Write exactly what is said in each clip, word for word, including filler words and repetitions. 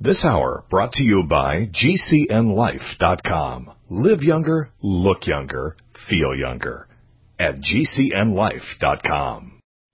This hour brought to you by G C N life dot com. Live younger, look younger, feel younger at G C N life dot com.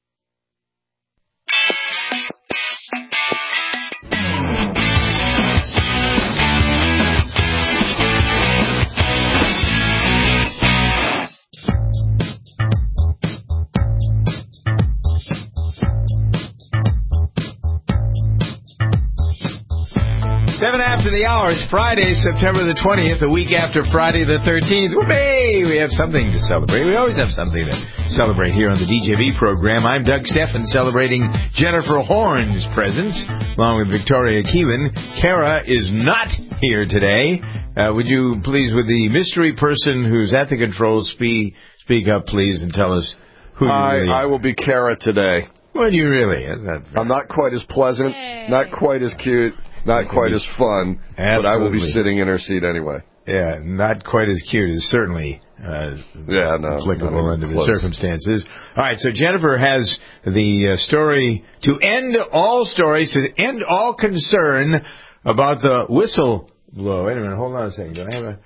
Seven after the hour. It's Friday, September the twentieth, the week after Friday the thirteenth. Whoopee! We have something to celebrate. We always have something to celebrate here on the D J V program. I'm Doug Steffen, celebrating Jennifer Horn's presence, along with Victoria Keelan. Kara is not here today. Uh, would you please, with the mystery person who's at the controls, speak, speak up, please, and tell us who you I, really are. I will be Kara today. What do you really? That I'm not quite as pleasant, Yay. not quite as cute, not quite as fun, Absolutely. but I will be sitting in her seat anyway. Yeah, not quite as cute is certainly uh, yeah, no, applicable under the close. circumstances. All right, so Jennifer has the uh, story to end all stories, to end all concern about the whistle blow. Wait a minute, hold on a second. Do I have a...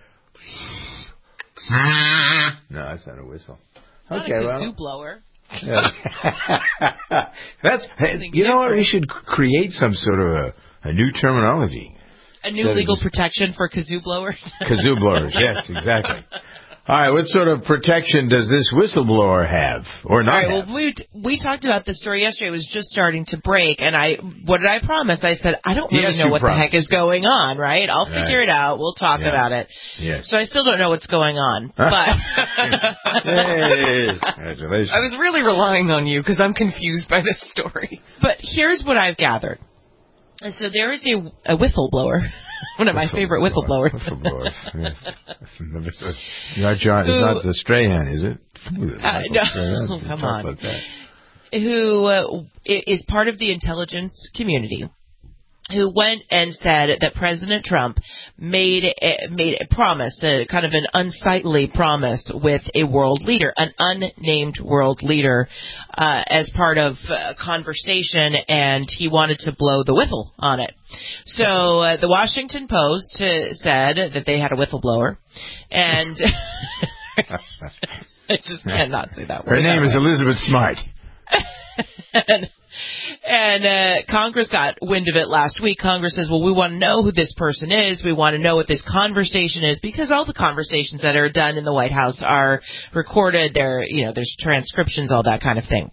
No, that's not a whistle. Not okay, a well... kazoo blower. Yeah. That's, you know what, we should create some sort of a, a new terminology. A new legal protection for kazoo blowers? Kazoo blowers, yes, exactly. All right, what sort of protection does this whistleblower have, or not All right, have? well, we we talked about this story yesterday. It was just starting to break, and I what did I promise? I said, I don't really Yes, know you what promised. the heck is going on, right? I'll Right. figure it out. We'll talk Yeah. about it. Yes. So I still don't know what's going on, but... Hey, congratulations. I was really relying on you because I'm confused by this story. But here's what I've gathered. So there is a, a whistleblower, one of my favorite whistleblowers. Whistleblowers. Yeah. Not John, it's not the Strahan, is it? Uh, no, oh, come on. Who uh, is part of the intelligence community, who went and said that President Trump made a, made a promise, a kind of an unsightly promise with a world leader, an unnamed world leader, uh, as part of a conversation, and he wanted to blow the whistle on it. So uh, the Washington Post uh, said that they had a whistleblower, and I just cannot say that word. Her name is Elizabeth Smart. and and uh, Congress got wind of it last week. Congress says, well, we want to know who this person is. We want to know what this conversation is, because all the conversations that are done in the White House are recorded. There, you know, there's transcriptions, all that kind of thing.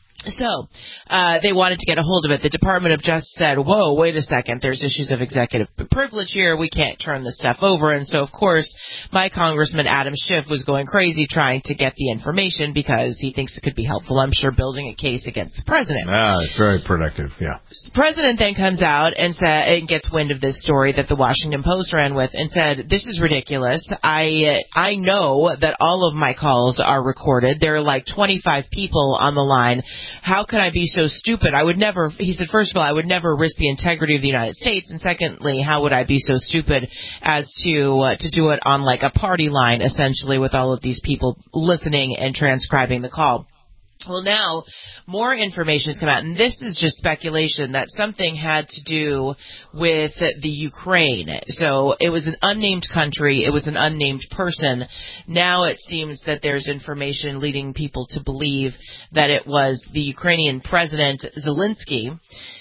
So uh, they wanted to get a hold of it. The Department of Justice said, whoa, wait a second, there's issues of executive privilege here. We can't turn this stuff over. And so, of course, my Congressman Adam Schiff was going crazy trying to get the information because he thinks it could be helpful, I'm sure, building a case against the president. Ah, it's very productive, yeah. The president then comes out and, sa- and gets wind of this story that the Washington Post ran with and said, this is ridiculous. I, uh, I know that all of my calls are recorded. There are like twenty-five people on the line. How could I be so stupid? I would never, he said, first of all, I would never risk the integrity of the United States. And secondly, how would I be so stupid as to uh, to do it on like a party line, essentially, with all of these people listening and transcribing the call? Well, now more information has come out, and this is just speculation that something had to do with the Ukraine. So it was an unnamed country. It was an unnamed person. Now it seems that there's information leading people to believe that it was the Ukrainian President Zelensky.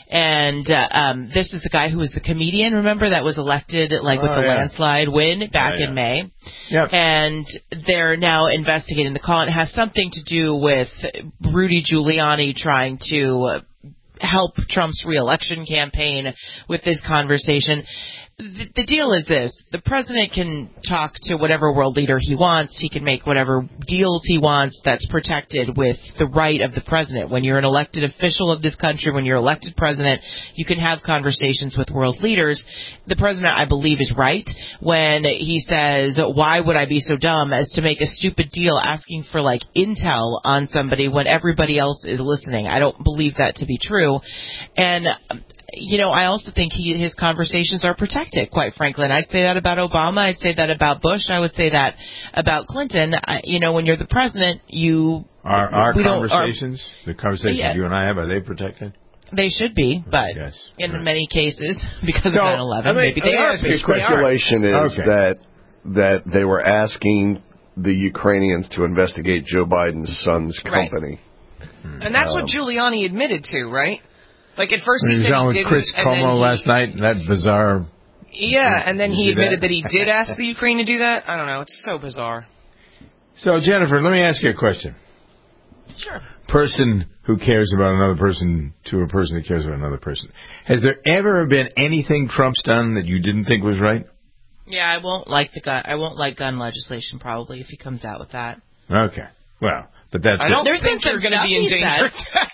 And uh, um, this is the guy who was the comedian, remember, that was elected like with oh, the yeah. landslide win back yeah, yeah. in May. Yep. And they're now investigating the call. And it has something to do with Rudy Giuliani trying to help Trump's reelection campaign with this conversation. The, the deal is this. The president can talk to whatever world leader he wants. He can make whatever deals he wants. That's protected with the right of the president. When you're an elected official of this country, when you're elected president, you can have conversations with world leaders. The president, I believe, is right when he says, why would I be so dumb as to make a stupid deal asking for, like, intel on somebody when everybody else is listening? I don't believe that to be true. And you know, I also think he, his conversations are protected, quite frankly. And I'd say that about Obama. I'd say that about Bush. I would say that about Clinton. I, you know, when you're the president, you... Our, our we conversations, don't, our, the conversations yeah. you and I have, are they protected? They should be, but Yes, in right. many cases, because So, of nine eleven, let me- maybe they let me are. ask you The a question. speculation is Okay. that that they were asking the Ukrainians to investigate Joe Biden's son's Right. company. And that's Um, what Giuliani admitted to, right? Like at first He he was said on he with didn't, Chris and then Cuomo he, last night, that bizarre... yeah, and then Did he you do admitted that? that he did ask the Ukraine to do that. I don't know. It's so bizarre. So, Jennifer, let me ask you a question. Sure. Person who cares about another person to a person who cares about another person. Has there ever been anything Trump's done that you didn't think was right? Yeah, I won't like the gun. I won't like gun legislation probably if he comes out with that. Okay. Well, but that's I don't There's think been you're some going to be in stuff he danger.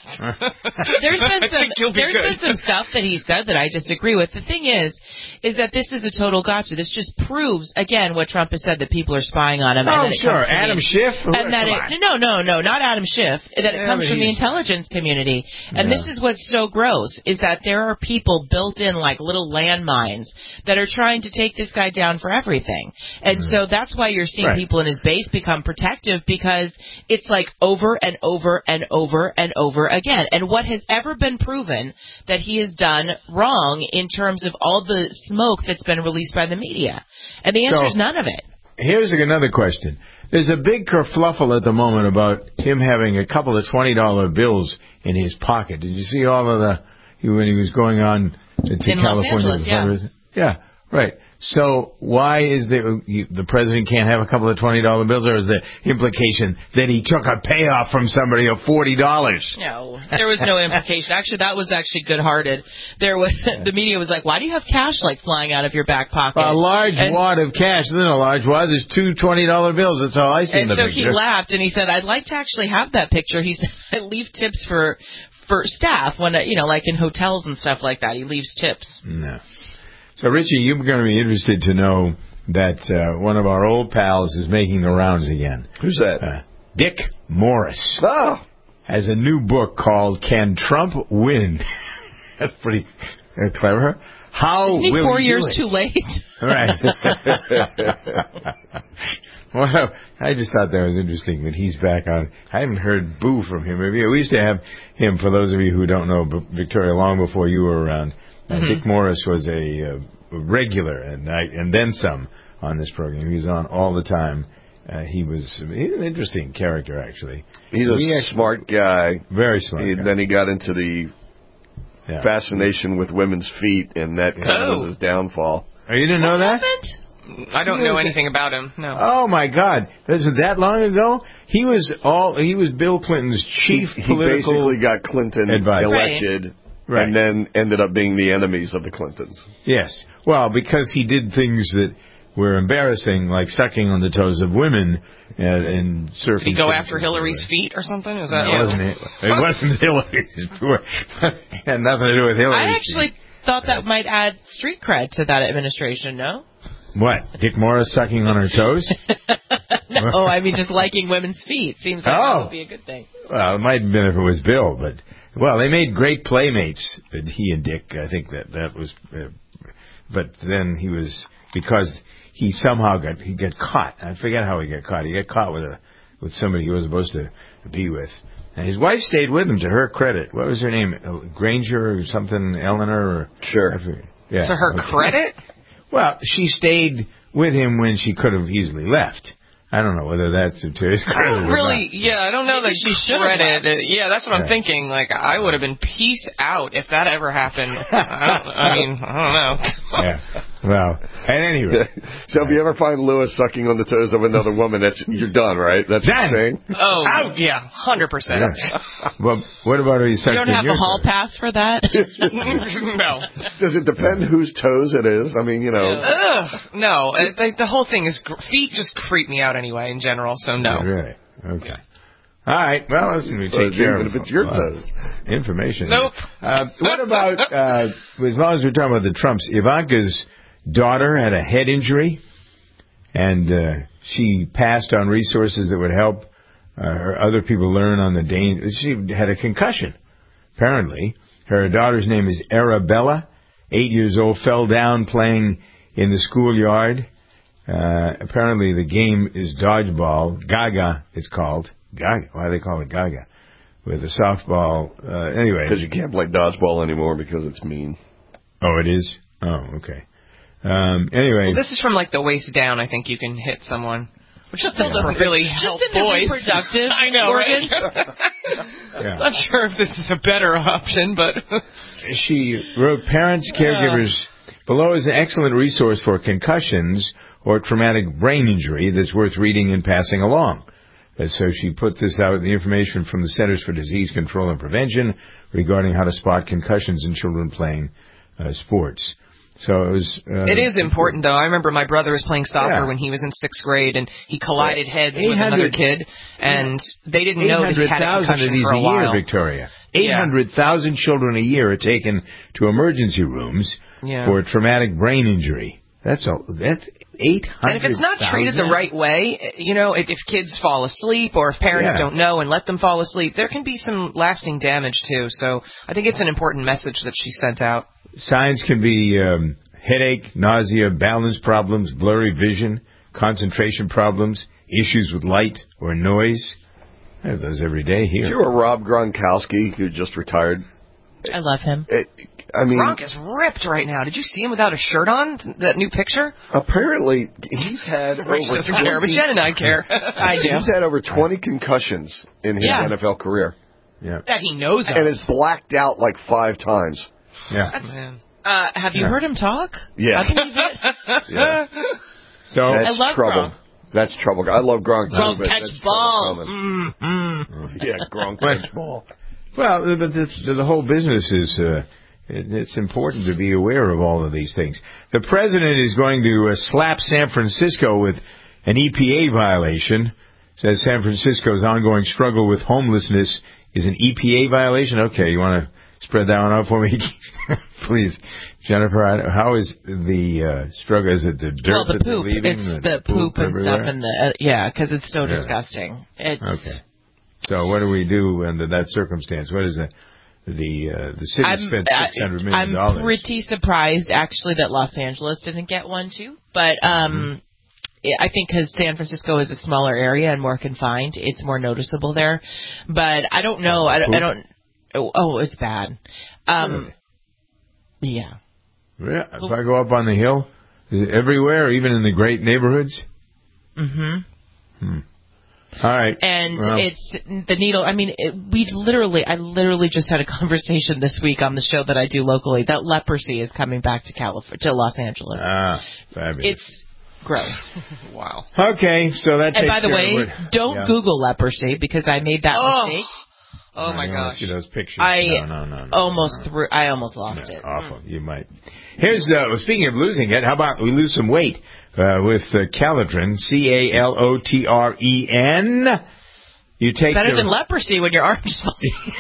There's been I some think you'll be there's good. been some stuff that he said that I disagree with. The thing is, is that this is a total gotcha. This just proves again what Trump has said, that people are spying on him. Oh, and that it sure. comes from Adam the, Schiff? And that Come it, no, no, no, not Adam Schiff. That it Yeah, comes but from the he's- intelligence community. And Yeah. this is what's so gross, is that there are people built in like little landmines that are trying to take this guy down for everything. And so that's why you're seeing Right. people in his base become protective, because it's like over and over and over and over again. And what has ever been proven that he has done wrong in terms of all the smoke that's been released by the media? And the answer So- is none of it. Here's another question. There's a big kerfluffle at the moment about him having a couple of twenty dollar bills in his pocket. Did you see all of the, when he was going on to, to In Los California? Angeles, yeah. fundraising? Yeah, right. So why is the the president can't have a couple of twenty dollar bills, or is the implication that he took a payoff from somebody of forty dollars? No, there was no implication. Actually, that was actually good-hearted. There was the media was like, "Why do you have cash like flying out of your back pocket?" A large and, wad of cash. There's a large wad. There's two twenty dollar bills. That's all I see in and the so picture. he laughed and he said, "I'd like to actually have that picture." He said, "I leave tips for for staff when you know, like in hotels and stuff like that. He leaves tips." No. So, Richie, you're going to be interested to know that uh, one of our old pals is making the rounds again. Who's that? Uh, Dick Morris Oh, has a new book called "Can Trump Win?" That's pretty uh, clever. How Isn't he will four he do years it? too late? Right. Well, I just thought that was interesting that he's back on. I haven't heard boo from him. We used to have him, for those of you who don't know, B- Victoria, long before you were around. Uh, Mm-hmm. Dick Morris was a, uh, regular and I, and then some on this program. He was on all the time. Uh, he was he's an interesting character, actually. he's a We actually- smart guy. Very smart. He, guy. then he got into the Yeah. fascination with women's feet, and that kind of Oh. was his downfall. Oh, you didn't know What that? happened? I don't know anything about him. No. Oh my God! Was it that long ago? He was all he was Bill Clinton's chief he, he political. basically got Clinton advisor. elected, Right. and then ended up being the enemies of the Clintons. Yes. Well, because he did things that were embarrassing, like sucking on the toes of women and, and surfing. Did he go after Hillary's feet or something? Is that It wasn't. It, it wasn't Hillary's. It had nothing to do with Hillary. I actually thought that might add street cred to that administration. No. What? Dick Morris sucking on her toes? No, I mean just liking women's feet seems like Oh. that would be a good thing. Well, it might have been if it was Bill, but well, they made great playmates. But he and Dick, I think that that was. Uh, but then he was because he somehow got he got caught. I forget how he got caught. He got caught with a with somebody he was supposed to be with. And his wife stayed with him, to her credit. What was her name? Granger or something? Eleanor? Or, Sure. I forget. Yeah. To her okay. credit? Well, she stayed with him when she could have easily left. I don't know whether that's to his I credit don't or really, not. yeah, I don't know Maybe that she should have credit. left. Yeah, that's what Yeah. I'm thinking. Like, I would have been peace out if that ever happened. I, don't, I mean, I don't know. Yeah. Well, at any rate. So if you ever find Lewis sucking on the toes of another woman, that's you're done, right? That's what Done. you're saying? Oh, out. Yeah, one hundred percent. Yeah. Well, what about if he sucks You don't in have your a hall toes? pass for that? No. Does it depend whose toes it is? I mean, you know. Ugh, no. It, like, the whole thing is, gr- feet just creep me out anyway in general, so no. Really? Okay. All right. Well, listen, we So take care even of if it's your uh, toes. information. Nope. Uh, what about, uh, as long as we're talking about the Trumps, Ivanka's daughter had a head injury, and uh, she passed on resources that would help uh, her other people learn on the danger. She had a concussion, apparently. Her daughter's name is Arabella, eight years old, fell down playing in the schoolyard. Uh, apparently the game is dodgeball. Gaga, it's called. Gaga. Why do they call it Gaga? with a softball. Uh, anyway. Because you can't play dodgeball anymore because it's mean. Oh, it is? Oh, okay. Um, anyway. Well, this is from like the waist down. I think you can hit someone, which still yeah. doesn't really help Just in the boys. reproductive I know, organ. right? Yeah. Not sure if this is a better option, but she wrote, parents, caregivers, below is an excellent resource for concussions or traumatic brain injury that's worth reading and passing along. And so she put this out, the information from the Centers for Disease Control and Prevention regarding how to spot concussions in children playing uh, sports. So it was. Uh, it is important, though. I remember my brother was playing soccer yeah. when he was in sixth grade, and he collided heads with eight hundred another kid, and they didn't know that he had a concussion of these for a, a while. Year, Victoria. eight hundred thousand yeah. children a year are taken to emergency rooms yeah. for traumatic brain injury. That's a that's eight hundred. And if it's not treated the right way, you know, if, if kids fall asleep or if parents yeah. don't know and let them fall asleep, there can be some lasting damage too. So I think it's an important message that she sent out. Signs can be um, headache, nausea, balance problems, blurry vision, concentration problems, issues with light or noise. I have those every day here. Do you remember Rob Gronkowski, who just retired? I love him. It, I mean, Gronk is ripped right now. Did you see him without a shirt on? That new picture? Apparently, he's had over Rich doesn't care, but Jen and I care. I do. He's had over twenty concussions in his yeah. N F L career. Yeah. That he knows of. And is blacked out like five times. Yeah. Man. Uh, have you yeah. heard him talk? Yes. I believe it. yeah. So That's I love trouble. Gronk. That's trouble. I love Gronk too. Gronk but catch that's ball. Mm, mm. Yeah, Gronk catch ball. Well, but the, the whole business is, uh, it, it's important to be aware of all of these things. The president is going to uh, slap San Francisco with an E P A violation. Says San Francisco's ongoing struggle with homelessness is an E P A violation. Okay, you want to spread that one out for me? Please. Jennifer, how is the uh, struggle? Is it the dirt well, the that poop. they're leaving? It's the, the, the poop, poop and everywhere? stuff, and the uh, yeah, because it's so yeah. disgusting. It's, okay. So what do we do under that circumstance? What is the the uh, the city I'm, spent six hundred million I'm dollars? pretty surprised actually that Los Angeles didn't get one too, but um, mm-hmm. I think because San Francisco is a smaller area and more confined, it's more noticeable there. But I don't know. I don't. I don't oh, oh, it's bad. Um, really? Yeah. Yeah. If I go up on the hill, is it everywhere, even in the great neighborhoods? Mm-hmm. Hmm. All right. And well. it's the needle. I mean, it, we literally, I literally just had a conversation this week on the show that I do locally that leprosy is coming back to California, to Los Angeles. Ah, fabulous. It's gross. Wow. Okay, so that. And takes by the care way, of it. don't yeah. Google leprosy because I made that Oh. mistake. Oh my I don't gosh. See those pictures. I no, no, no, no, almost no. threw. I almost lost No, it. awful. You might. Here's uh, well, speaking of losing it. How about we lose some weight uh, with uh, Calotren? C A L O T R E N. You take better the, than leprosy when your arms fall.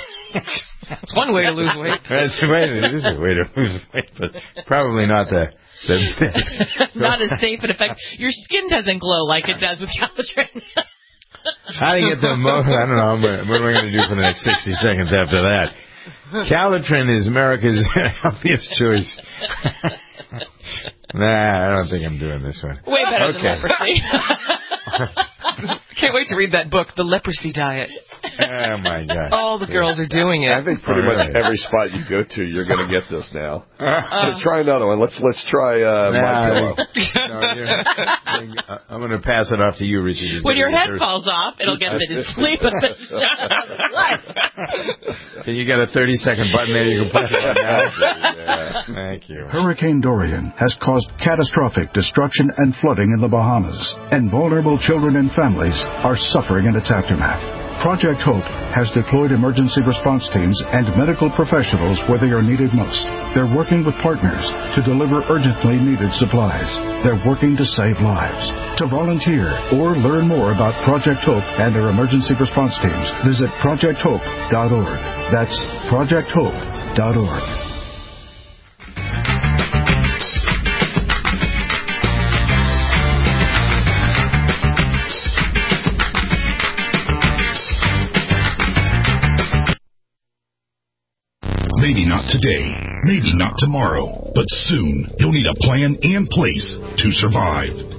That's one way to lose weight. That's the way. It is a way to lose weight, but probably not the. the best. Not as safe and effective. Your skin doesn't glow like it does with Calotren. How to get the most? I don't know. What am I going to do for the next sixty seconds after that? Calotren is America's healthiest choice. Nah, I don't think I'm doing this one. Way better okay. than leprosy. Can't wait to read that book, The Leprosy Diet. Oh, my God. All the girls are doing it. I think pretty Oh, much really? every spot you go to, you're going to get this now. Uh, so try another one. Let's let's try uh, nah, My Pillow. no, you're- I'm going to pass it off to you, Richard. He's When gonna your get head there. falls off, it'll get them to sleep. Can you get a thirty-second button there you can push it now? Yeah. Thank you. Hurricane Dorian has caused catastrophic destruction and flooding in the Bahamas, and vulnerable children and families are suffering in its aftermath. Project Hope has deployed emergency response teams and medical professionals where they are needed most. They're working with partners to deliver urgently needed supplies. They're working to save lives. To volunteer or learn more about Project Hope and their emergency response teams, visit project hope dot org. That's project hope dot org. Maybe not today, maybe not tomorrow, but soon you'll need a plan in place to survive.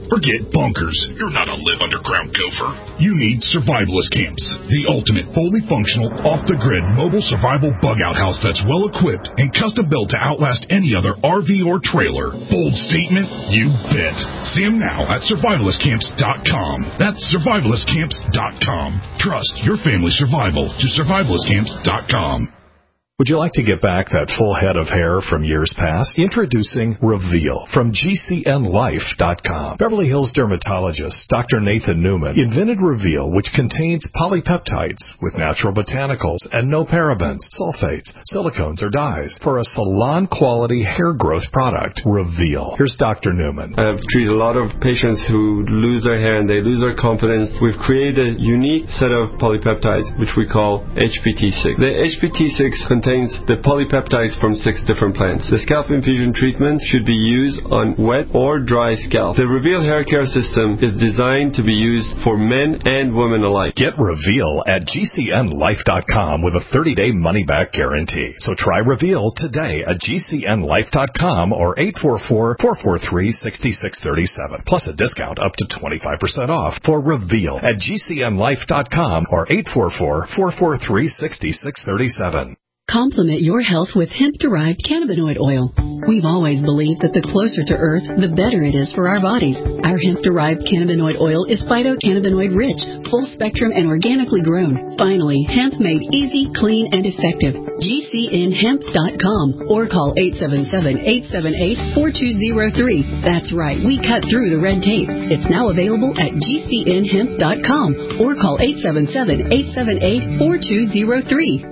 Forget bunkers. You're not a live underground gopher. You need Survivalist Camps, the ultimate fully functional, off-the-grid mobile survival bug-out house that's well-equipped and custom-built to outlast any other R V or trailer. Bold statement? You bet. See them now at survivalist camps dot com. That's survivalist camps dot com. Trust your family's survival to survivalist camps dot com. Would you like to get back that full head of hair from years past? Introducing Reveal from G C N life dot com. Beverly Hills dermatologist Doctor Nathan Newman invented Reveal, which contains polypeptides with natural botanicals and no parabens, sulfates, silicones, or dyes for a salon-quality hair growth product. Reveal. Here's Doctor Newman. I've treated a lot of patients who lose their hair and they lose their confidence. We've created a unique set of polypeptides, which we call H P T six. The H P T six contains the polypeptides from six different plants. The scalp infusion treatment should be used on wet or dry scalp. The Reveal hair care system is designed to be used for men and women alike. Get Reveal at G C N life dot com with a thirty-day money-back guarantee. So try Reveal today at G C N life dot com or eight four four, four four three, six six three seven. Plus a discount up to twenty-five percent off for Reveal at G C N life dot com or eight four four, four four three, six six three seven. Complement your health with hemp-derived cannabinoid oil. We've always believed that the closer to Earth, the better it is for our bodies. Our hemp-derived cannabinoid oil is phytocannabinoid-rich, full-spectrum, and organically grown. Finally, hemp made easy, clean, and effective. G C N hemp dot com or call eight seven seven, eight seven eight, four two zero three. That's right, we cut through the red tape. It's now available at G C N hemp dot com or call eight seven seven, eight seven eight, four two zero three.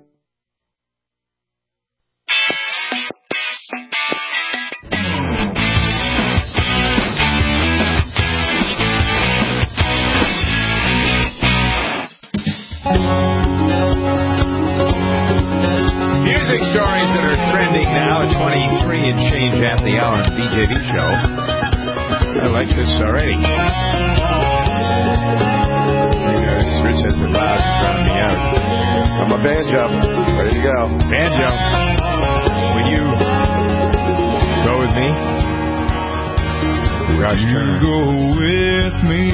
Music stories that are trending now at twenty-three and change after the hour on the D J V show. I like this already. You know, Rich has the loud drowning me out. I'm a banjo. Ready to go. Banjo. Will you go with me? Will you go with me?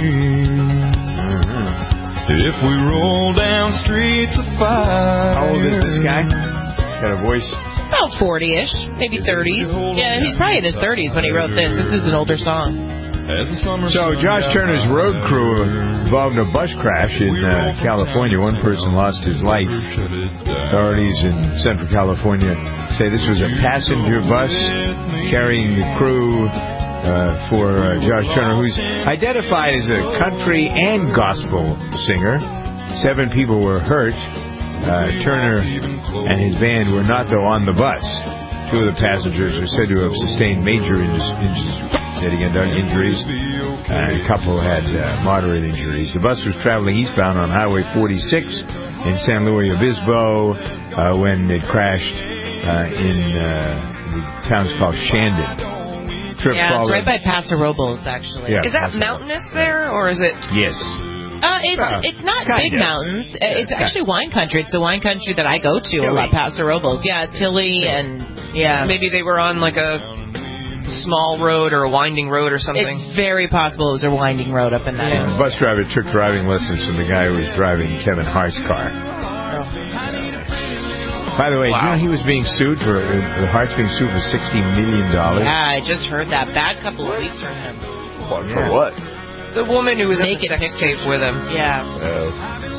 Mm-hmm. If we roll down streets of fire. How old is this guy? Got a voice? It's about forty-ish, maybe thirties. Yeah, he's probably in his thirties when he wrote this. This is an older song. So Josh Turner's road crew involved in a bus crash in uh, California. One person lost his life. Authorities in Central California say this was a passenger bus carrying the crew uh, for uh, Josh Turner, who's identified as a country and gospel singer. Seven people were hurt. Uh, Turner and his band were not, though, on the bus. Two of the passengers are said to have sustained major injuries. Uh, a couple had uh, moderate injuries. The bus was traveling eastbound on Highway forty-six in San Luis Obispo uh, when it crashed uh, in uh, the town's called Shandon. Trip yeah, it's right by Paso Robles, actually. Yeah, is that Paso mountainous there, or is it? Yes. Uh, it's, uh, it's not big of. mountains. Yeah, it's actually wine country. It's the wine country that I go to hilly. a lot, Paso Robles. Yeah, it's hilly and, yeah. Maybe they were on like a small road or a winding road or something. It's very possible it was a winding road up in that yeah. area. The bus driver took driving lessons from the guy who was driving Kevin Hart's car. Oh. By the way, wow. you know he was being sued for, uh, Hart's being sued for sixty million dollars? Yeah, I just heard that. Bad couple of weeks from him. What, yeah. For what? The woman who was Naked in the sex tape with him. Yeah. Uh,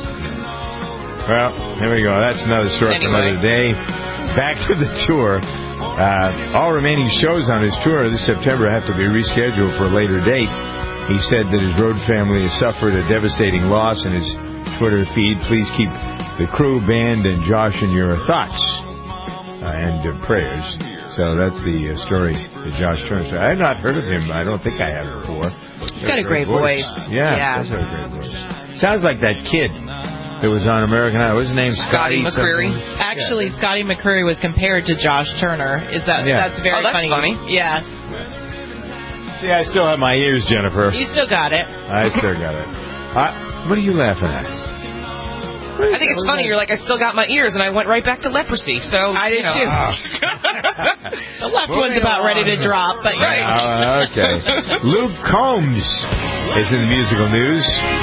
well, there we go. That's another story anyway. for another day. Back to the tour. Uh, all remaining shows on his tour this September have to be rescheduled for a later date. He said that his road family has suffered a devastating loss in his Twitter feed. Please keep the crew, band, and Josh in your thoughts uh, and uh, prayers. So that's the uh, story that Josh Turner said. I have not heard of him. I don't think I have before. He's got a great voice. voice. Yeah, yeah. he does have a great voice. Sounds like that kid that was on American Idol. What's his name? Scotty McCreery. Something? Actually, yeah. Scotty McCreery was compared to Josh Turner. Is that yeah. that's very oh, that's funny. funny. Yeah. See, I still have my ears, Jennifer. You still got it. I still got it. Uh, what are you laughing at? I think it's funny. You're like, I still got my ears, and I went right back to leprosy. So I did, you know. too. The left one's about ready to drop, but right. Uh, okay. Luke Combs is in the musical news.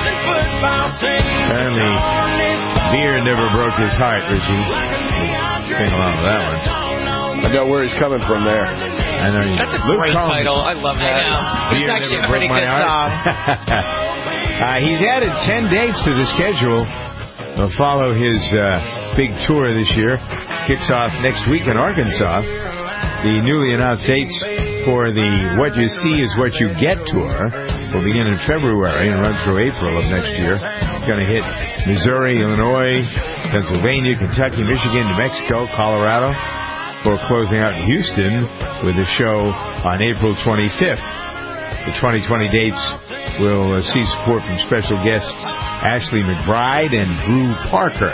Apparently, beer never broke his heart, Richie. Sing along with that one. I know where he's coming from there. I know you. That's a Luke great Combs. title. I love that. I know. It's Beer actually a never pretty broke my good heart. song. uh, he's added ten dates to the schedule. Will follow his uh, big tour this year. Kicks off next week in Arkansas. The newly announced dates for the What You See Is What You Get tour will begin in February and run through April of next year. It's going to hit Missouri, Illinois, Pennsylvania, Kentucky, Michigan, New Mexico, Colorado, for closing out in Houston with a show on April twenty-fifth. The twenty twenty dates will uh, see support from special guests Ashley McBryde and Drew Parker.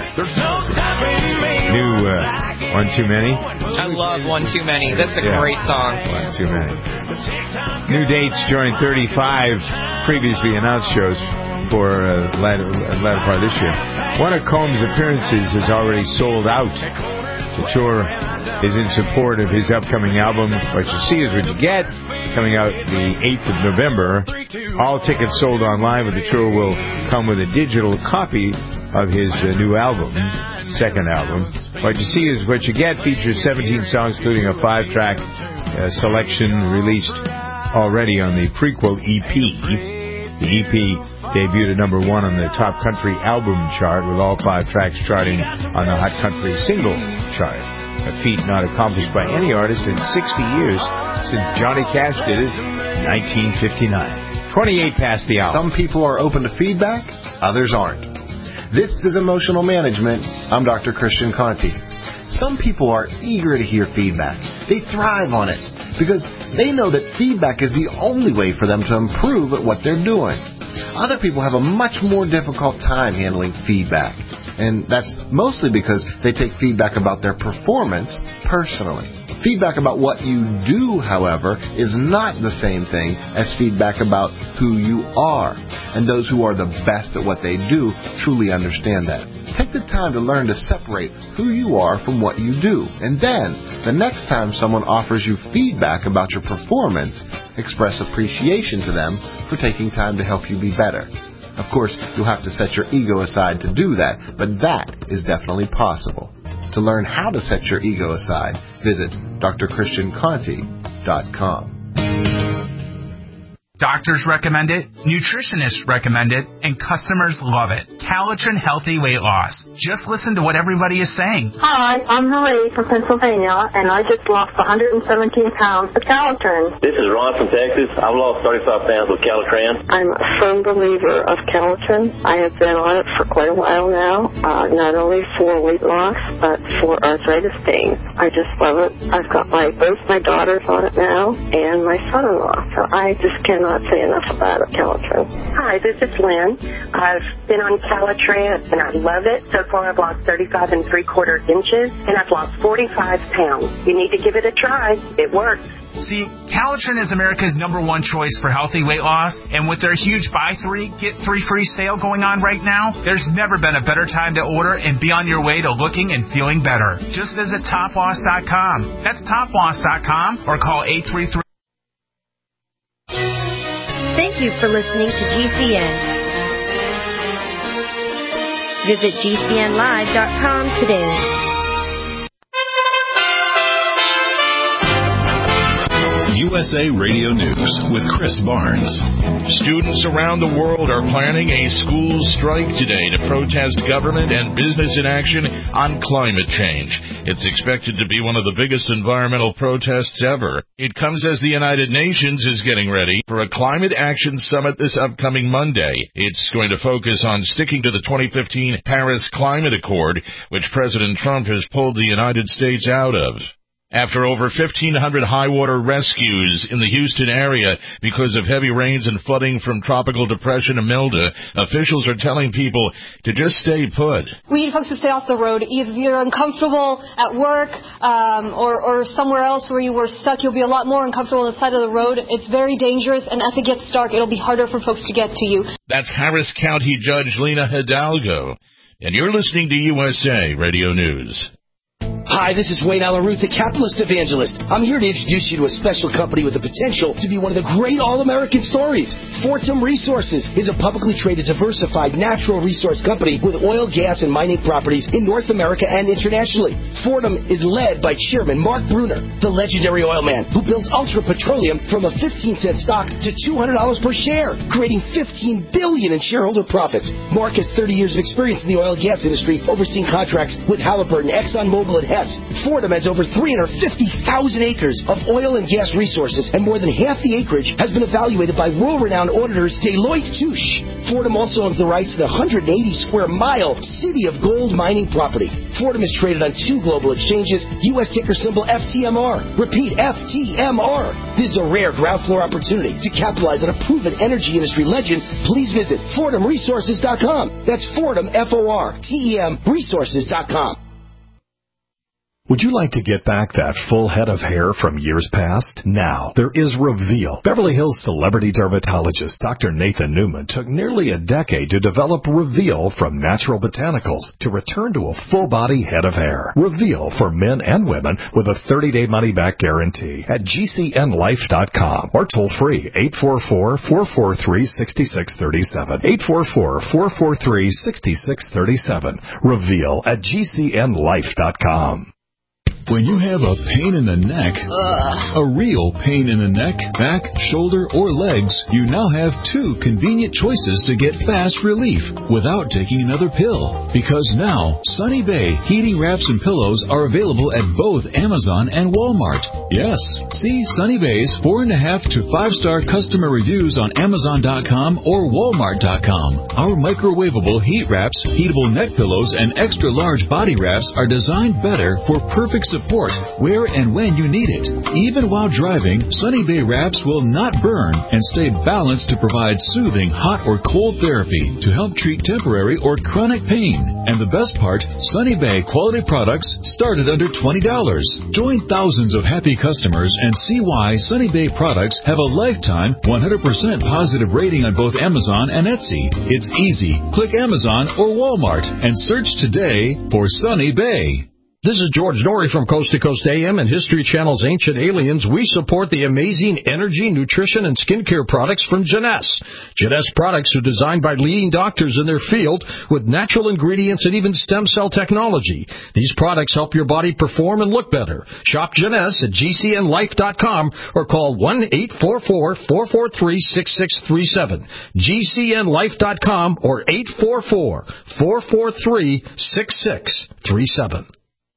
New uh, One Too Many. I love One Too Many. This is a Yeah. great song. One Too Many. New dates join thirty-five previously announced shows for uh, latter, latter part of this year. One of Combs' appearances is already sold out. The tour is in support of his upcoming album, What You See Is What You Get, coming out the eighth of November. All tickets sold online, but the tour will come with a digital copy of his uh, new album, second album. What You See Is What You Get features seventeen songs, including a five-track uh, selection released already on the prequel E P. The E P debuted at number one on the Top Country Album chart, with all five tracks charting on the Hot Country Single chart, a feat not accomplished by any artist in sixty years since Johnny Cash did it in nineteen fifty-nine. twenty-eight past the hour. Some people are open to feedback, others aren't. This is Emotional Management. I'm Doctor Christian Conti. Some people are eager to hear feedback. They thrive on it because they know that feedback is the only way for them to improve at what they're doing. Other people have a much more difficult time handling feedback, and that's mostly because they take feedback about their performance personally. Feedback about what you do, however, is not the same thing as feedback about who you are, and those who are the best at what they do truly understand that. Take the time to learn to separate who you are from what you do, and then, the next time someone offers you feedback about your performance, express appreciation to them for taking time to help you be better. Of course, you'll have to set your ego aside to do that, but that is definitely possible. To learn how to set your ego aside, visit D R Christian Conti dot com. Doctors recommend it, nutritionists recommend it, and customers love it. Calitrin Healthy Weight Loss. Just listen to what everybody is saying. Hi, I'm Marie from Pennsylvania, and I just lost one hundred seventeen pounds with Calitrin. This is Ron from Texas. I've lost thirty-five pounds with Calitrin. I'm a firm believer of Calitrin. I have been on it for quite a while now, uh, not only for weight loss, but for arthritis pain. I just love it. I've got my both my daughters on it now, and my son-in-law, so I just cannot say enough about it, Calitrin. Hi, this is Lynn. I've been on Calitrin, and I love it. So far, I've lost thirty-five and three quarter inches, and I've lost forty-five pounds. You need to give it a try. It works. See, Calitrin is America's number one choice for healthy weight loss, and with their huge buy three, get three free sale going on right now, there's never been a better time to order and be on your way to looking and feeling better. Just visit top loss dot com. That's top loss dot com or call eight three three. Thank you for listening to G C N. Visit G C N live dot com today. U S A Radio News with Chris Barnes. Students around the world are planning a school strike today to protest government and business inaction on climate change. It's expected to be one of the biggest environmental protests ever. It comes as the United Nations is getting ready for a climate action summit this upcoming Monday. It's going to focus on sticking to the twenty fifteen Paris Climate Accord, which President Trump has pulled the United States out of. After over fifteen hundred high-water rescues in the Houston area because of heavy rains and flooding from Tropical Depression Imelda, officials are telling people to just stay put. We need folks to stay off the road. If you're uncomfortable at work um, or, or somewhere else where you were stuck, you'll be a lot more uncomfortable on the side of the road. It's very dangerous, and as it gets dark, it'll be harder for folks to get to you. That's Harris County Judge Lena Hidalgo. and you're listening to U S A Radio News. Hi, this is Wayne Alaruth, the Capitalist Evangelist. I'm here to introduce you to a special company with the potential to be one of the great all-American stories. Fortum Resources is a publicly traded, diversified, natural resource company with oil, gas, and mining properties in North America and internationally. Fortum is led by Chairman Mark Bruner, the legendary oil man who builds Ultra Petroleum from a fifteen cent stock to two hundred dollars per share, creating fifteen billion dollars in shareholder profits. Mark has thirty years of experience in the oil and gas industry, overseeing contracts with Halliburton, ExxonMobil, and Hess. Fortum has over three hundred fifty thousand acres of oil and gas resources, and more than half the acreage has been evaluated by world-renowned auditors Deloitte Touche. Fortum also owns the rights to the one hundred eighty square mile City of Gold mining property. Fortum is traded on two global exchanges, U S ticker symbol F T M R. Repeat, F T M R. This is a rare ground floor opportunity to capitalize on a proven energy industry legend. Please visit Fortum Resources dot com. That's Fortum, F O R T E M, Resources dot com. Would you like to get back that full head of hair from years past? Now, there is Reveal. Beverly Hills celebrity dermatologist Doctor Nathan Newman took nearly a decade to develop Reveal from natural botanicals to return to a full-body head of hair. Reveal for men and women with a thirty-day money-back guarantee at G C N life dot com or toll-free eight four four, four four three, six six three seven. eight four four, four four three, six six three seven. Reveal at G C N life dot com. When you have a pain in the neck, Ugh. a real pain in the neck, back, shoulder, or legs, you now have two convenient choices to get fast relief without taking another pill. Because now, Sunny Bay heating wraps and pillows are available at both Amazon and Walmart. Yes, see Sunny Bay's four and a half to five star customer reviews on Amazon dot com or Walmart dot com. Our microwavable heat wraps, heatable neck pillows, and extra large body wraps are designed better for perfect support where and when you need it. Even while driving, Sunny Bay wraps will not burn and stay balanced to provide soothing hot or cold therapy to help treat temporary or chronic pain. And the best part, Sunny Bay quality products start at under twenty dollars. Join thousands of happy customers and see why Sunny Bay products have a lifetime one hundred percent positive rating on both Amazon and Etsy. It's easy. Click Amazon or Walmart and search today for Sunny Bay. This is George Norrie from Coast to Coast A M and History Channel's Ancient Aliens. We support the amazing energy, nutrition, and skincare products from Jeunesse. Jeunesse products are designed by leading doctors in their field with natural ingredients and even stem cell technology. These products help your body perform and look better. Shop Jeunesse at G C N life dot com or call one eight four four, four four three, six six three seven. G C N life dot com or eight four four, four four three, six six three seven.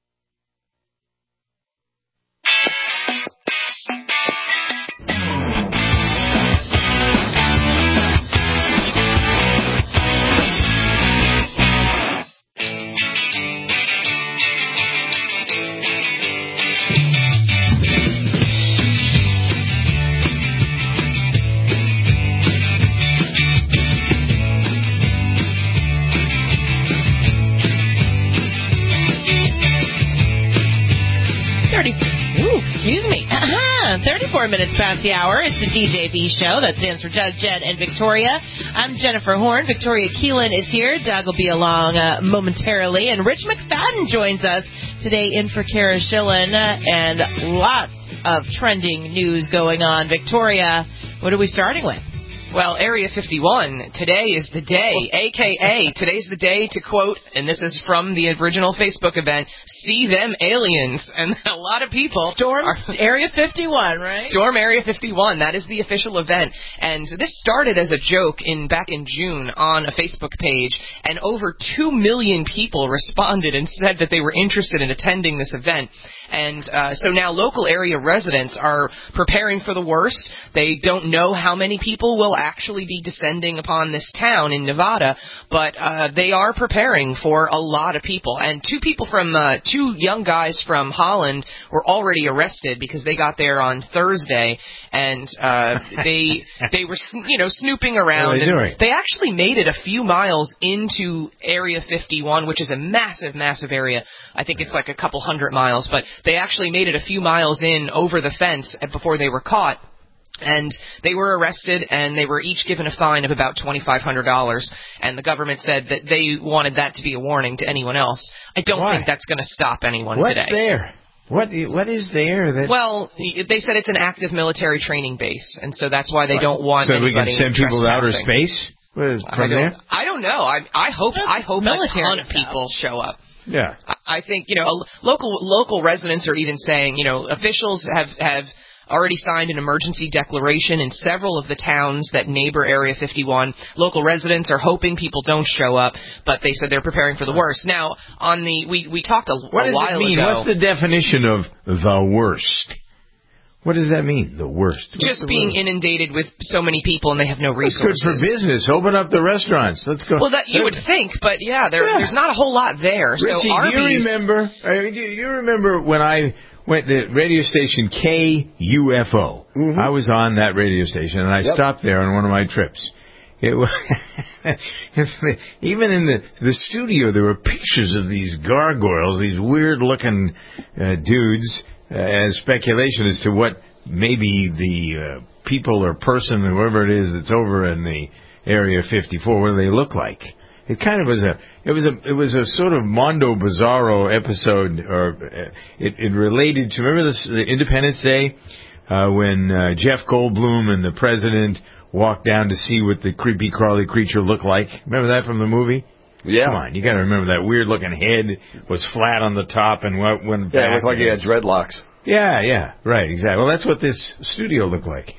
Excuse me. Uh-huh. thirty-four minutes past the hour. It's the D J V show. That stands for Doug, Jen, and Victoria. I'm Jennifer Horn. Victoria Keelan is here. Doug will be along uh, momentarily. And Rich McFadden joins us today in for Kara Schillen. Uh, and lots of trending news going on. Victoria, what are we starting with? Well, Area fifty-one, today is the day, a k a today's the day to quote, and this is from the original Facebook event, see them aliens. And a lot of people... Storm are, Area fifty-one, right? Storm Area fifty-one, that is the official event. And this started as a joke in back in June on a Facebook page, and over two million people responded and said that they were interested in attending this event. And uh, so now local area residents are preparing for the worst. They don't know how many people will actually be descending upon this town in Nevada, but uh, they are preparing for a lot of people. And two people from, uh, two young guys from Holland were already arrested because they got there on Thursday, and uh, they they were, you know, snooping around. What are they and doing? They actually made it a few miles into Area fifty-one, which is a massive, massive area. I think it's like a couple hundred miles, but they actually made it a few miles in over the fence before they were caught. And they were arrested, and they were each given a fine of about twenty-five hundred dollars. And the government said that they wanted that to be a warning to anyone else. I don't Why? think that's going to stop anyone What's today. there? What What is there that... Well, they said it's an active military training base, and so that's why they don't want so anybody we can send people to outer trespassing. space? What is, I from don't, there? I don't know. I, I hope I hope a military ton of stuff. people show up. Yeah. I, I think, you know, local local residents are even saying, you know, officials have, have already signed an emergency declaration in several of the towns that neighbor Area fifty-one. Local residents are hoping people don't show up, but they said they're preparing for the worst. Now, on the we, we talked a, What a does while it mean? ago. What's the definition of the worst? What does that mean, the worst? What's Just the being worst? inundated with so many people and they have no That's resources. good for business. Open up the restaurants. Let's go. Well, that you would think, but yeah, there, Yeah. there's not a whole lot there. Richie, so do Arby's, you remember? Uh, do you remember when I went to radio station K U F O? Mm-hmm. I was on that radio station, and I Yep. stopped there on one of my trips. It was even in the the studio, there were pictures of these gargoyles, these weird-looking uh, dudes, uh, as speculation as to what maybe the uh, people or person, whoever it is that's over in the Area fifty-four, what do they look like? It kind of was a, it was a, it was a sort of Mondo Bizarro episode, or uh, it, it related to, remember this, the Independence Day, uh, when uh, Jeff Goldblum and the president walked down to see what the creepy crawly creature looked like. Remember that from the movie? Yeah. Come on, you got to remember that weird looking head was flat on the top and went, went Yeah, back. it looked like he had dreadlocks. Yeah, yeah, right, exactly. Well, that's what this studio looked like.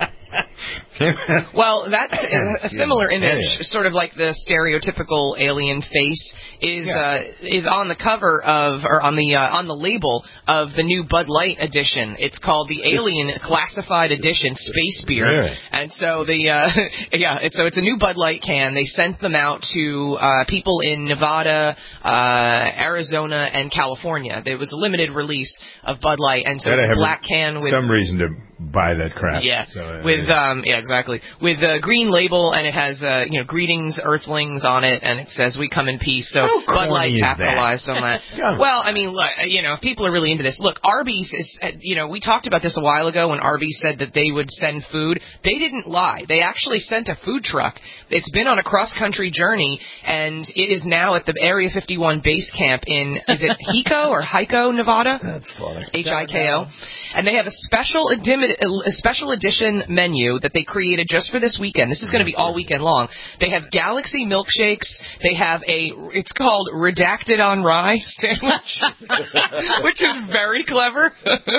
Well, that's a, a similar Yeah. image, Yeah. sort of like the stereotypical alien face, is Yeah. uh, is on the cover of, or on the uh, on the label of the new Bud Light edition. It's called the Alien Classified Edition Space Beer, Really? and so the uh, yeah, it's, so it's a new Bud Light can. They sent them out to uh, people in Nevada, uh, Arizona, and California. There was a limited release of Bud Light, and so Gotta it's a have black can with some reason to buy that crap. yeah, So, uh, with um, yeah, exactly. With a green label, and it has uh, you know, greetings, Earthlings on it, and it says "We come in peace." So How Bud Light corny is capitalized that? on that. Yeah. Well, I mean, look, you know, if people are really into this. Look, Arby's is, uh, you know, we talked about this a while ago when Arby's said that they would send food. They didn't lie. They actually sent a food truck. It's been on a cross-country journey, and it is now at the Area fifty-one base camp in, is it Hico or Hico, Nevada? That's funny. H I K O. And they have a special, edi- a special edition menu that they created just for this weekend. This is going to be all weekend long. They have Galaxy milkshakes. They have a, it's called Redacted on Rye sandwich, which is very clever.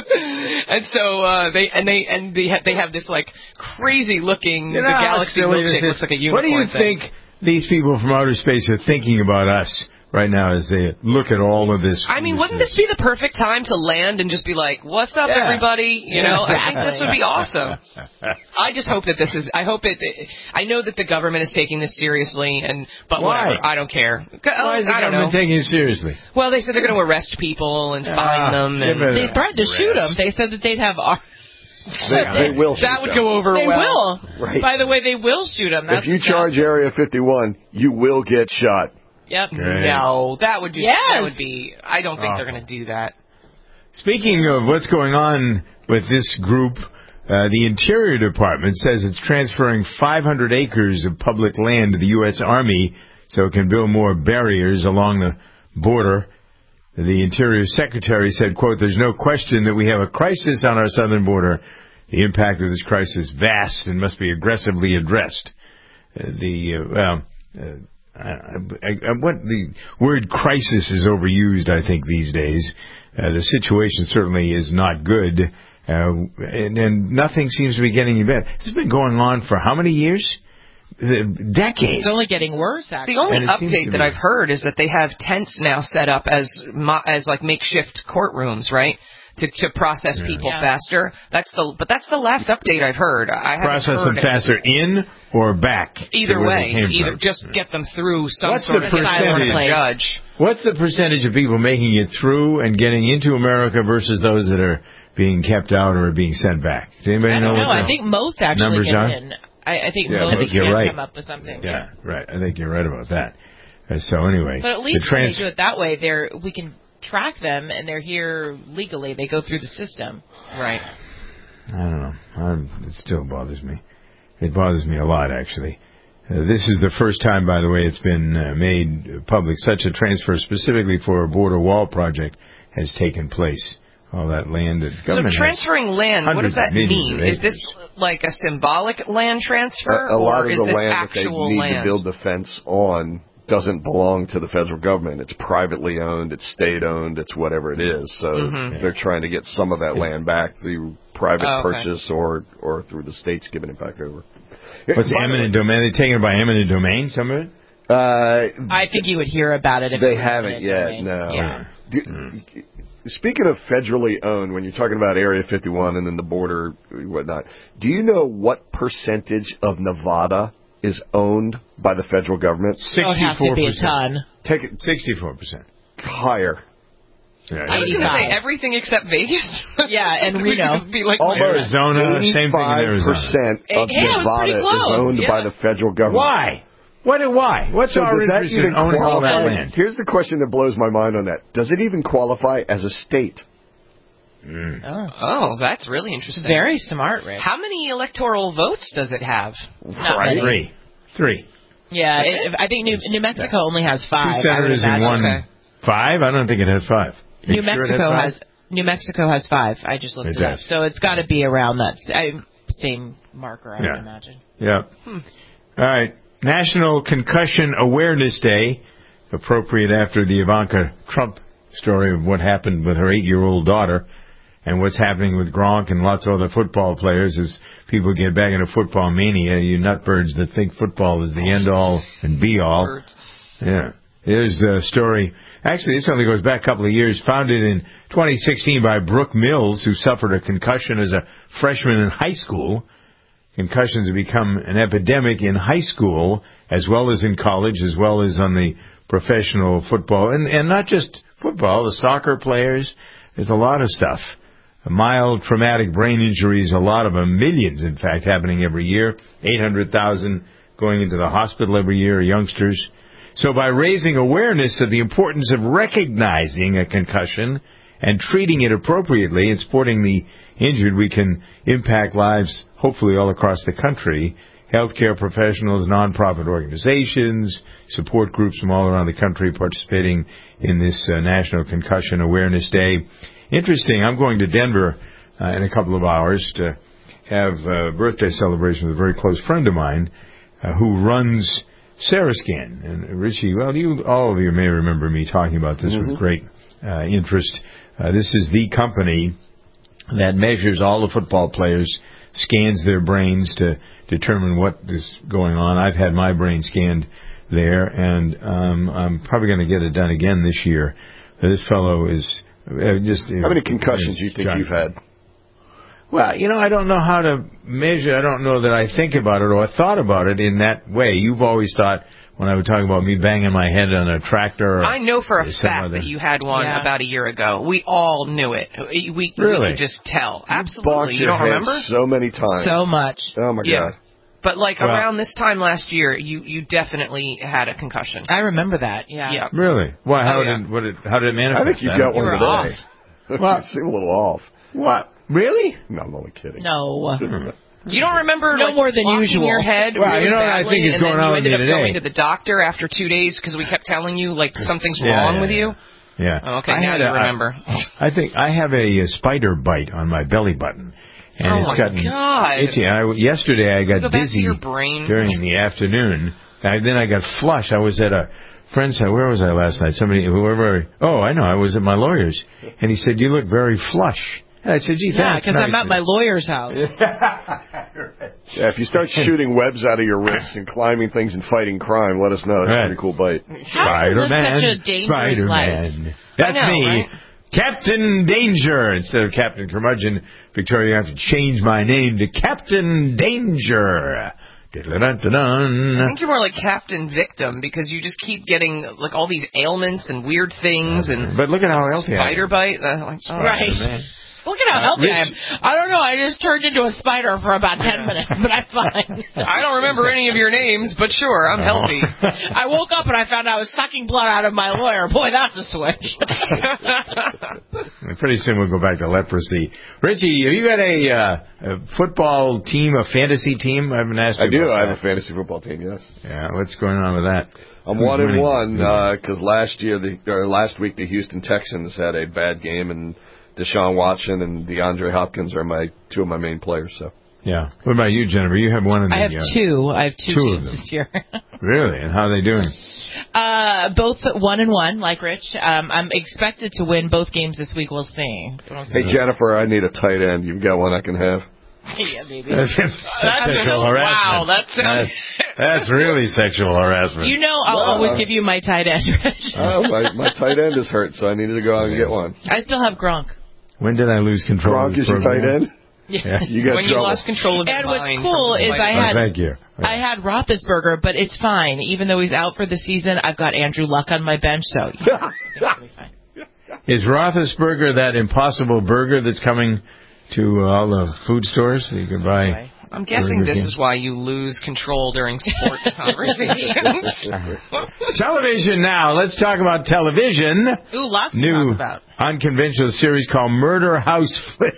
And so uh, they and they and they have, they have this like crazy looking You know the how Galaxy silly milkshake this is? looks like a unicorn What do you thing. think these people from outer space are thinking about us right now as they look at all of this? I mean, wouldn't this be the perfect time to land and just be like, "What's up, Yeah. everybody?" You Yeah, know, I think exactly. this would be awesome. I just hope that this is. I hope it. I know that the government is taking this seriously, and but Why? whatever. I don't care. Why is the I don't government know. taking it seriously? Well, they said they're going to arrest people and Ah, fine them, give and it They threatened to shoot them. They said that they'd have. Ar- They, they will shoot that would them. go over they well. will. Right. By the way, they will shoot them. That's, If you charge Area fifty-one, you will get shot. Yep. Great. No, that would be. Yes. That would be. I don't think they're Awful. going to do that. Speaking of what's going on with this group, uh, the Interior Department says it's transferring five hundred acres of public land to the U S Army so it can build more barriers along the border. The Interior Secretary said, quote, "There's no question that we have a crisis on our southern border. The impact of this crisis is vast and must be aggressively addressed." Uh, the, uh, well, uh, I, I, I, what the word crisis is overused, I think, these days. Uh, the situation certainly is not good, uh, and, and nothing seems to be getting any better. This has been going on for how many years? Uh, Decades. It's only getting worse, actually. The only And it seems to update that be. I've heard is that they have tents now set up as mo- as like makeshift courtrooms, right? To to process Yeah. people Yeah. faster. That's the but that's the last update I've heard. I haven't Process heard them faster in or back. to Either where way, they came either from. just get them through some What's sort the of silent percentage? judge. What's the percentage of people making it through and getting into America versus those that are being kept out or being sent back? Does anybody I know don't know. what the I think most actually numbers get are? in. I, I think Yeah, I most think you're can right. come up with something. Yeah, right. I think you're right about that. Uh, so anyway, But at least the when trans- they do it that way, they're we can track them and they're here legally. They go through the system. Right. I don't know. I'm, it still bothers me. It bothers me a lot, actually. Uh, this is the first time, by the way, it's been uh, made public. Such a transfer specifically for a border wall project has taken place. All that land and government. So transferring land, what does that mean? Is this like a symbolic land transfer, a, a lot or of is the this land actual that they need land? to build the fence on doesn't belong to the federal government. It's privately owned, it's state-owned, it's whatever it is. So Mm-hmm. they're trying to get some of that land back through private Oh, okay. purchase or, or through the states giving it back over. What's the eminent domain? Are they taking it by eminent domain, some of it? Uh, I think you would hear about it if they it was haven't eminent yet, domain. no. Yeah. Do, Speaking of federally owned, when you're talking about Area fifty-one and then the border and whatnot, do you know what percentage of Nevada is owned by the federal government? Oh, it has to be a ton. Take it, sixty-four percent. Higher. Yeah, I was going to say everything except Vegas. Yeah, and Reno. Be like Almost Arizona, same thing in Arizona. eighty-five percent of Yeah, it was Nevada pretty is close, owned yeah. by the federal government. Why? What? Why? What's So our does that interest even in owning all that qualify? land? Here's the question that blows my mind on that. Does it even qualify as a state? Mm. Oh. Oh, that's really interesting. Very smart, Rick. How many electoral votes does it have? Not Right. many. Three. Three. Yeah, it, I think New, New Mexico only has five. Two I would senators and imagine. one. Okay. Five? I don't think it has five. You New sure it Mexico five? has New Mexico has five. I just looked It it, up, does. so it's got to be around that I, same marker. I Yeah. would imagine. Yeah. Hmm. All right. National Concussion Awareness Day, appropriate after the Ivanka Trump story of what happened with her eight-year-old daughter and what's happening with Gronk and lots of other football players as people get back into football mania. You nutbirds that think football is the end-all and be-all. Birds. Yeah. Here's a story. Actually, this only goes back a couple of years. Founded in twenty sixteen by Brooke Mills, who suffered a concussion as a freshman in high school. Concussions have become an epidemic in high school as well as in college, as well as on the professional football. And, and not just football, the soccer players. There's a lot of stuff. Mild traumatic brain injuries, a lot of them, millions, in fact, happening every year. eight hundred thousand going into the hospital every year, youngsters. So by raising awareness of the importance of recognizing a concussion and treating it appropriately and supporting the injured, we can impact lives, hopefully, all across the country. Healthcare professionals, nonprofit organizations, support groups from all around the country participating in this uh, National Concussion Awareness Day. Interesting, I'm going to Denver uh, in a couple of hours to have a birthday celebration with a very close friend of mine uh, who runs Sarascan. And Richie, well, you, all of you may remember me talking about this mm-hmm. with great uh, interest. Uh, this is the company that measures all the football players, scans their brains to determine what is going on. I've had my brain scanned there, and um, I'm probably going to get it done again this year. This fellow is uh, just... How many concussions do you think you've had? Well, you know, I don't know how to measure. I don't know that I think about it or thought about it in that way. You've always thought, when I was talking about me banging my head on a tractor. Or I know for a fact other. that you had one Yeah. about a year ago. We all knew it. We, we, Really? we could just tell. You Absolutely. bonked You your don't head remember? so many times. So much. Oh, my Yeah. God. But like Well- around this time last year, you, you definitely had a concussion. I remember that. Yeah. Yeah. Really? Why? How Oh, yeah. did what? Did, how did it manifest? I think you've I got don't- one You were today. Well- you seem a little off. What? Really? No, I'm only kidding. No. You don't remember No like more than blocking usual. your head Well, really you know what I badly, think is and going then on you with ended me up today? going to the doctor after two days because we kept telling you like something's Yeah, wrong yeah, with yeah. you. Yeah. Oh, okay, I now had you a- remember. I, I think I have a, a spider bite on my belly button, and Oh, it's my gotten God. itchy. I, yesterday I got Go back to dizzy your brain. during the afternoon. And then I got flushed. I was at a friend's house. Where was I last night? Somebody, whoever. Oh, I know. I was at my lawyer's, and he said, "You look very flush." And I said, "Gee, Yeah, thanks." because I'm at my lawyer's house. Yeah, if you start shooting webs out of your wrists and climbing things and fighting crime, let us know. That's Right. a pretty cool bite. How do you live Spider-Man, such a dangerous Spider-Man. life? That's I know, me, right? Captain Danger. Instead of Captain Curmudgeon, Victoria, you have to change my name to Captain Danger. I Diddle-dun-dun-dun. think you're more like Captain Victim because you just keep getting like all these ailments and weird things and But look at how healthy I am. spider bite. Uh, like, oh. Right. Spider-Man. Look at how Uh, healthy Rich- I am. I don't know. I just turned into a spider for about ten minutes, but I'm fine. I don't remember any of your names, but sure, I'm healthy. I woke up and I found I was sucking blood out of my lawyer. Boy, that's a switch. Pretty soon we'll go back to leprosy. Richie, have you got a, uh, a football team, a fantasy team? I haven't asked you I do. about I have that. a fantasy football team, yes. Yeah, what's going on with that? I'm Who's one and winning? one because last year, the or last week, the Houston Texans had a bad game, and Deshaun Watson and DeAndre Hopkins are my two of my main players. So Yeah. What about you, Jennifer? You have one in the I have uh, two. I have two, two of teams them. this year. Really? And how are they doing? Uh, both one and one, like Rich. Um, I'm expected to win both games this week. We'll see. Hey, Jennifer, I need a tight end. You've got one I can have. Yeah, baby. That's sexual harassment. Wow, that's That- that's really sexual harassment. You know, I'll Well, always uh, give you my tight end, Rich. Oh, my, my tight end is hurt, so I needed to go out and get one. I still have Gronk. When did I lose control of Gronk the is your program? tight end? Yeah. You got when you trouble. lost control of your And what's mind cool from is the I Oh, had thank you. I had Roethlisberger, but it's fine. Even though he's out for the season, I've got Andrew Luck on my bench, so yeah, it'll be fine. Is Roethlisberger that impossible burger that's coming to all the food stores that you can buy? I'm guessing Burger this King? is why you lose control during sports conversations. Television now. Let's talk about television. Ooh, lots New to talk about. unconventional series called Murder House Flip.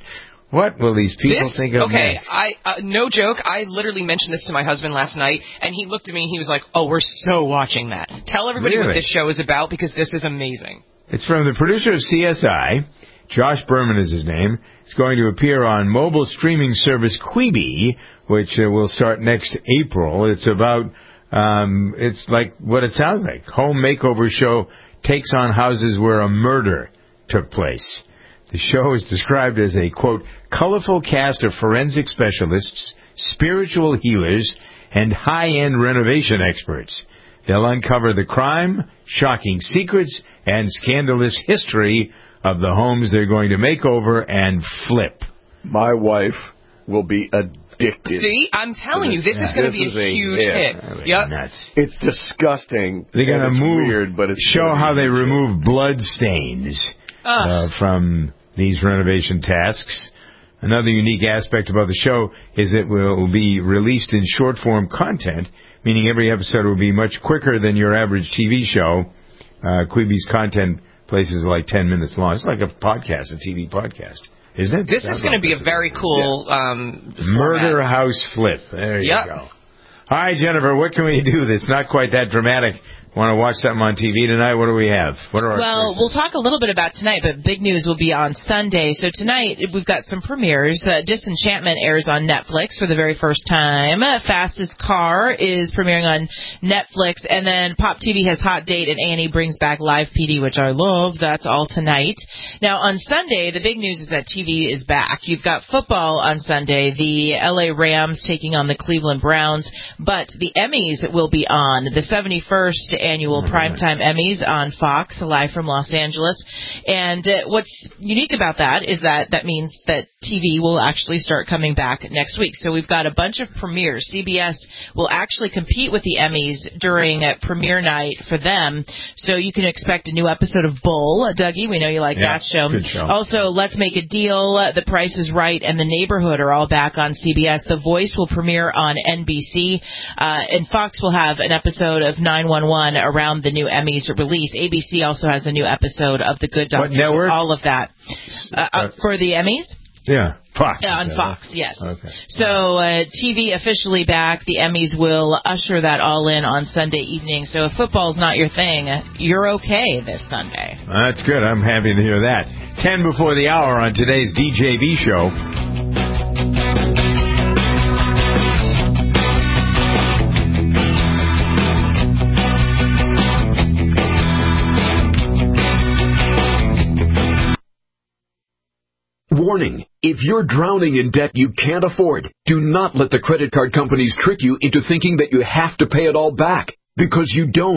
What will these people This, think of okay, next? I uh, no joke. I literally mentioned this to my husband last night, and he looked at me and he was like, "Oh, we're so watching that. Tell everybody Really? what this show is about because this is amazing." It's from the producer of C S I. Josh Berman is his name. It's going to appear on mobile streaming service Quibi, which uh, will start next April. It's about, um, it's like what it sounds like. Home makeover show takes on houses where a murder took place. The show is described as a, quote, colorful cast of forensic specialists, spiritual healers, and high-end renovation experts. They'll uncover the crime, shocking secrets, and scandalous history of the homes they're going to make over and flip. My wife will be addicted. See, I'm telling you, this is going to be a This is a huge hit. hit. Yep. Nuts. It's disgusting. They're going to and it's move, weird, but it's show gonna be how they huge. remove blood stains uh, from these renovation tasks. Another unique aspect about the show is it will be released in short-form content, meaning every episode will be much quicker than your average T V show. Uh, Quibi's content places are like ten minutes long. It's like a podcast, a T V podcast, isn't it? This Sounds is going to like be it. a very cool um, Murder format. House Flip. There you Yep. go. All right, Jennifer, what can we do that's not quite that dramatic? Want to watch something on T V tonight? What do we have? What are our Well, choices? we'll talk a little bit about tonight, but big news will be on Sunday. So tonight, we've got some premieres. Uh, Disenchantment airs on Netflix for the very first time. Uh, Fastest Car is premiering on Netflix. And then Pop T V has Hot Date, and A and E brings back Live P D, which I love. That's all tonight. Now, on Sunday, the big news is that T V is back. You've got football on Sunday. The L A Rams taking on the Cleveland Browns. But the Emmys will be on. The seventy-first annual Primetime Emmys on Fox, live from Los Angeles. And uh, what's unique about that is that that means that T V will actually start coming back next week. So we've got a bunch of premieres. C B S will actually compete with the Emmys during uh, premiere night for them. So you can expect a new episode of Bull. Dougie, we know you like Yeah, that show. good show. Also, Let's Make a Deal, uh, The Price is Right, and The Neighborhood are all back on C B S. The Voice will premiere on N B C. Uh, and Fox will have an episode of nine one one around the new Emmys release. A B C also has a new episode of The Good Doctor. What network? So all of that. Uh, uh, for the Emmys? Yeah, Fox. Yeah, on Yeah. Fox, yes. Okay. So uh, T V officially back. The Emmys will usher that all in on Sunday evening. So if football's not your thing, you're okay this Sunday. That's good. I'm happy to hear that. Ten before the hour on today's D J V show. Warning, if you're drowning in debt you can't afford, do not let the credit card companies trick you into thinking that you have to pay it all back, because you don't.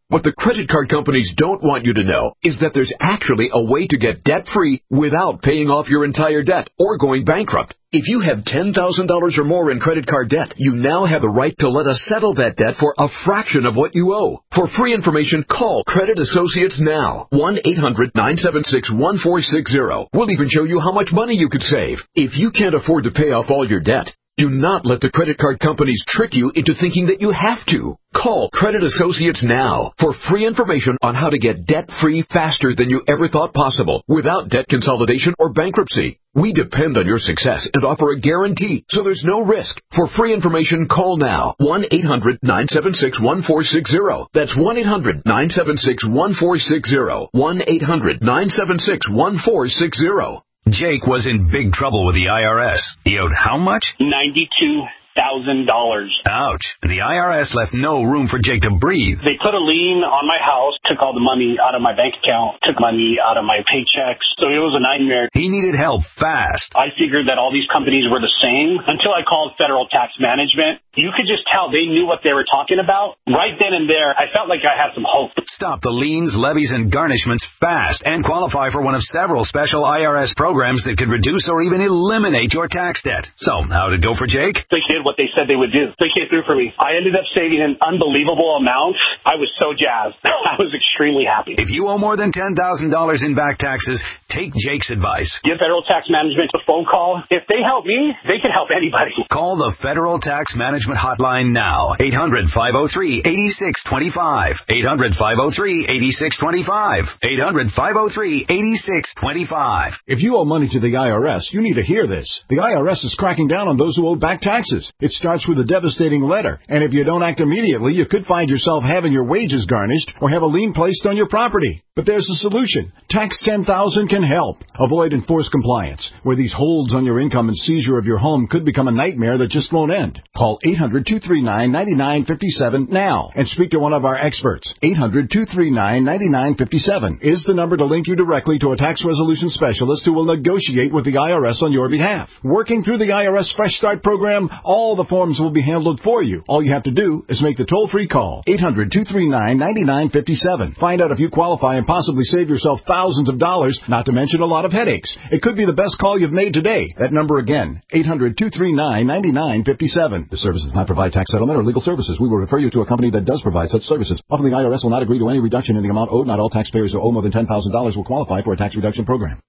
What the credit card companies don't want you to know is that there's actually a way to get debt-free without paying off your entire debt or going bankrupt. If you have ten thousand dollars or more in credit card debt, you now have the right to let us settle that debt for a fraction of what you owe. For free information, call Credit Associates now. one eight hundred nine seven six one four six zero. We'll even show you how much money you could save. If you can't afford to pay off all your debt, do not let the credit card companies trick you into thinking that you have to. Call Credit Associates now for free information on how to get debt-free faster than you ever thought possible without debt consolidation or bankruptcy. We depend on your success and offer a guarantee, so there's no risk. For free information, call now. one eight hundred nine seven six one four six zero. That's one eight hundred nine seven six one four six zero. one eight hundred nine seven six one four six zero. Jake was in big trouble with the I R S. He owed how much? ninety-two thousand dollars. Ouch. The I R S left no room for Jake to breathe. They put a lien on my house, took all the money out of my bank account, took money out of my paychecks. So it was a nightmare. He needed help fast. I figured that all these companies were the same until I called Federal Tax Management. You could just tell they knew what they were talking about. Right then and there, I felt like I had some hope. Stop the liens, levies, and garnishments fast and qualify for one of several special I R S programs that could reduce or even eliminate your tax debt. So, how'd it go for Jake? They did what they said they would do. They came through for me. I ended up saving an unbelievable amount. I was so jazzed. I was extremely happy. If you owe more than ten thousand dollars in back taxes, take Jake's advice. Give Federal Tax Management a phone call. If they help me, they can help anybody. Call the Federal Tax Management Hotline now. eight hundred five oh three eight six two five. eight hundred five oh three eight six two five. eight hundred five oh three eight six two five. If you owe money to the I R S, you need to hear this. The I R S is cracking down on those who owe back taxes. It starts with a devastating letter, and if you don't act immediately, you could find yourself having your wages garnished or have a lien placed on your property. But there's a solution. Tax ten thousand can help. Avoid enforced compliance, where these holds on your income and seizure of your home could become a nightmare that just won't end. Call eight hundred two three nine nine nine five seven now and speak to one of our experts. eight hundred two three nine nine nine five seven is the number to link you directly to a tax resolution specialist who will negotiate with the I R S on your behalf. Working through the I R S Fresh Start program, all the forms will be handled for you. All you have to do is make the toll-free call. eight hundred two three nine nine nine five seven. Find out if you qualify and possibly save yourself thousands of dollars, not to mention a lot of headaches. It could be the best call you've made today. That number again, eight hundred two three nine nine nine five seven. The service does not provide tax settlement or legal services. We will refer you to a company that does provide such services. Often the I R S will not agree to any reduction in the amount owed. Not all taxpayers who owe more than ten thousand dollars will qualify for a tax reduction program.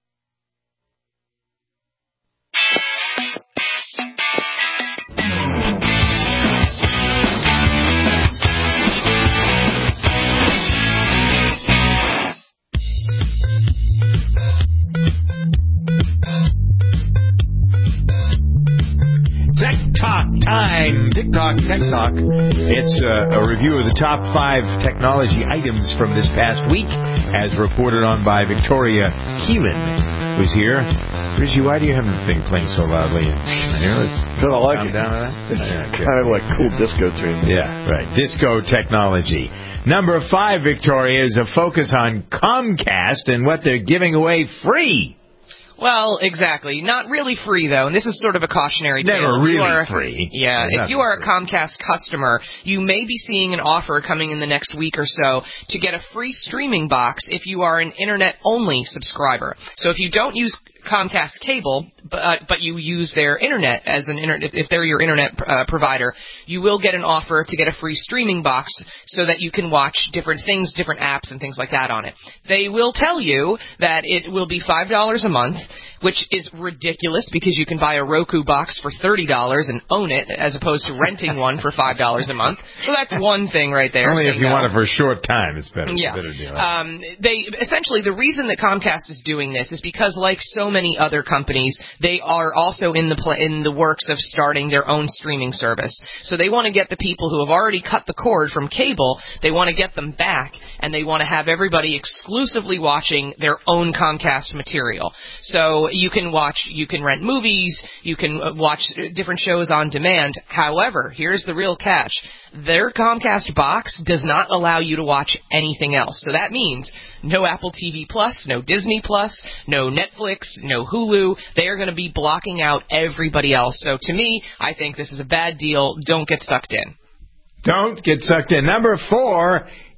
TikTok time. TikTok, Tech Talk. It's uh, a review of the top five technology items from this past week, as reported on by Victoria Keelan, who's here. Richie, why do you have the thing playing so loudly? Here, let's I like it. Down with that. It's Yeah, kind of like cool disco tune. Yeah, right. Disco technology. Number five, Victoria, is a focus on Comcast and what they're giving away free. Well, exactly. Not really free, though, and this is sort of a cautionary tale. Never If really you are, free. Yeah, They're if you are a Comcast customer, you may be seeing an offer coming in the next week or so to get a free streaming box if you are an internet-only subscriber. So if you don't use Comcast cable, but, uh, but you use their internet as an internet, if they're your internet uh, provider, you will get an offer to get a free streaming box so that you can watch different things, different apps and things like that on it. They will tell you that it will be five dollars a month, which is ridiculous because you can buy a Roku box for thirty dollars and own it as opposed to renting one for five dollars a month. So that's one thing right there. Only if you no. want it for a short time, it's better. Yeah. Better deal. Um, they essentially, the reason that Comcast is doing this is because, like so many other companies, they are also in the pl- in the works of starting their own streaming service. So they want to get the people who have already cut the cord from cable, they want to get them back, and they want to have everybody exclusively watching their own Comcast material. So you can watch, you can rent movies, you can watch different shows on demand. However, here's the real catch. Their Comcast box does not allow you to watch anything else. So that means no Apple T V Plus, no Disney Plus, no Netflix, no Hulu. They are going to be blocking out everybody else. So to me, I think this is a bad deal. Don't get sucked in. Don't get sucked in. Number four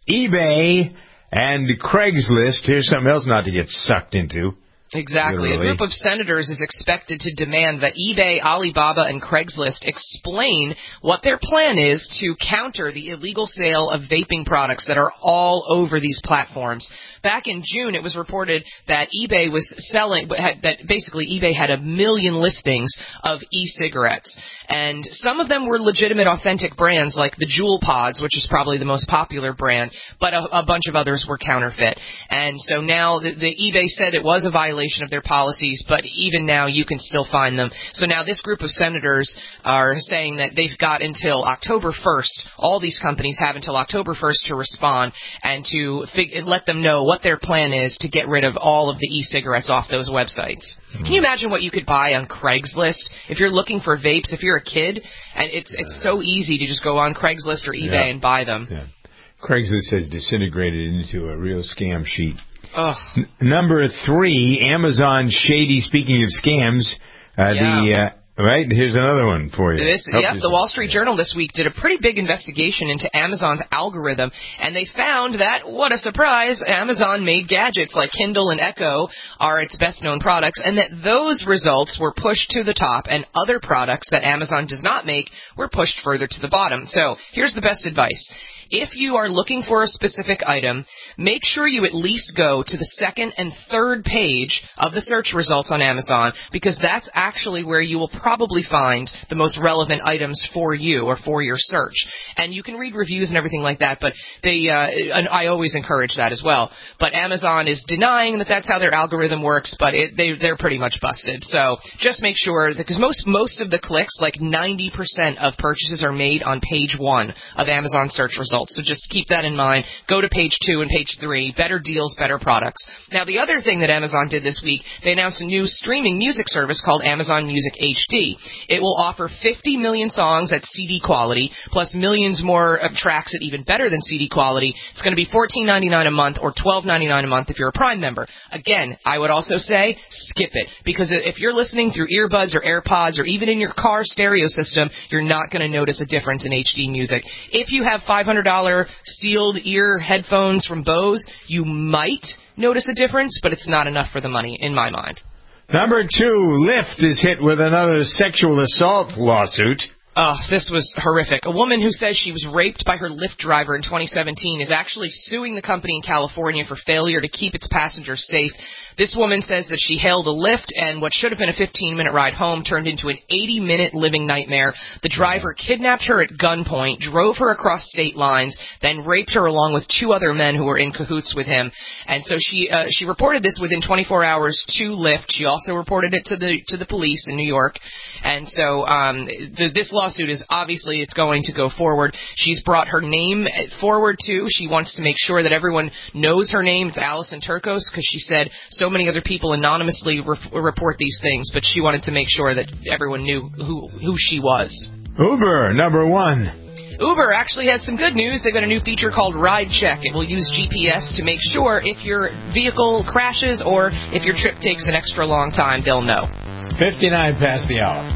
eBay and Craigslist. Here's something else not to get sucked into. Exactly. Literally. A group of senators is expected to demand that eBay, Alibaba, and Craigslist explain what their plan is to counter the illegal sale of vaping products that are all over these platforms. Back in June, it was reported that eBay was selling, that basically eBay had a million listings of e-cigarettes. And some of them were legitimate, authentic brands like the Juul Pods, which is probably the most popular brand, but a, a bunch of others were counterfeit. And so now the, the eBay said it was a violation of their policies, but even now you can still find them. So now this group of senators are saying that they've got until October first, all these companies have until October first to respond and to fig- let them know what their plan is to get rid of all of the e-cigarettes off those websites. Mm-hmm. Can you imagine what you could buy on Craigslist if you're looking for vapes, if you're a kid, and it's it's so easy to just go on Craigslist or eBay yeah. and buy them. Yeah. Craigslist has disintegrated into a real scam sheet. Ugh. N- number three, Amazon shady. Speaking of scams, uh, yeah. the uh, right here's another one for you. This, yep, the Wall Street Journal this week did a pretty big investigation into Amazon's algorithm, and they found that, what a surprise, Amazon-made gadgets like Kindle and Echo are its best-known products, and that those results were pushed to the top, and other products that Amazon does not make were pushed further to the bottom. So here's the best advice. If you are looking for a specific item, make sure you at least go to the second and third page of the search results on Amazon, because that's actually where you will probably find the most relevant items for you or for your search. And you can read reviews and everything like that, but they, uh, and I always encourage that as well. But Amazon is denying that that's how their algorithm works, but it, they, they're pretty much busted. So just make sure, because most, most of the clicks, like ninety percent of purchases are made on page one of Amazon search results. So just keep that in mind. Go to page two and page three. Better deals, better products. Now, the other thing that Amazon did this week, they announced a new streaming music service called Amazon Music H D. It will offer fifty million songs at C D quality, plus millions more of tracks at even better than C D quality. It's going to be fourteen ninety-nine a month or twelve ninety-nine a month if you're a Prime member. Again, I would also say skip it, because if you're listening through earbuds or AirPods or even in your car stereo system, you're not going to notice a difference in H D music. If you have five hundred dollars sealed ear headphones from Bose, you might notice a difference, but it's not enough for the money, in my mind. Number two, Lyft is hit with another sexual assault lawsuit. Oh, this was horrific. A woman who says she was raped by her Lyft driver in twenty seventeen is actually suing the company in California for failure to keep its passengers safe. This woman says that she hailed a Lyft, and what should have been a fifteen-minute ride home turned into an eighty-minute living nightmare. The driver kidnapped her at gunpoint, drove her across state lines, then raped her along with two other men who were in cahoots with him. And so she uh, she reported this within twenty-four hours to Lyft. She also reported it to the to the police in New York. And so um, the, this lawsuit is obviously it's going to go forward. She's brought her name forward, too. She wants to make sure that everyone knows her name. It's Allison Turcos, because she said so many other people anonymously re- report these things, but she wanted to make sure that everyone knew who, who she was. Uber, number one. Uber actually has some good news. They've got a new feature called Ride Check. It will use G P S to make sure if your vehicle crashes or if your trip takes an extra long time, they'll know. fifty-nine past the hour.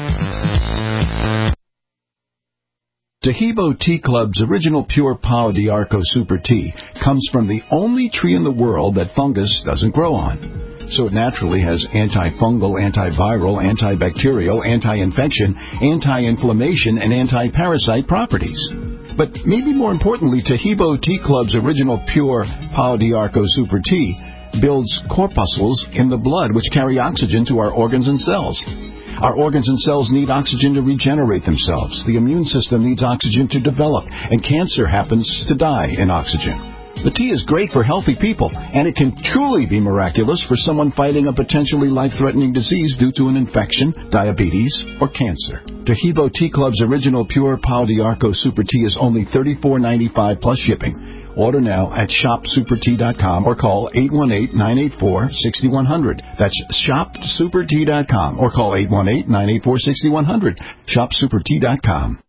Tahibo Tea Club's original pure Pau d'Arco Super Tea comes from the only tree in the world that fungus doesn't grow on. So it naturally has antifungal, antiviral, antibacterial, anti-infection, anti-inflammation, and anti-parasite properties. But maybe more importantly, Tahibo Tea Club's original pure Pau d'Arco Super Tea builds corpuscles in the blood which carry oxygen to our organs and cells. Our organs and cells need oxygen to regenerate themselves. The immune system needs oxygen to develop, and cancer happens to die in oxygen. The tea is great for healthy people, and it can truly be miraculous for someone fighting a potentially life-threatening disease due to an infection, diabetes, or cancer. Tahibo Tea Club's original pure Pau d'Arco Super Tea is only thirty-four ninety-five plus shipping. Order now at shop super tea dot com or call eight one eight, nine eight four, six one zero zero. That's shop super tea dot com or call eight one eight, nine eight four, six one zero zero. shop super tea dot com.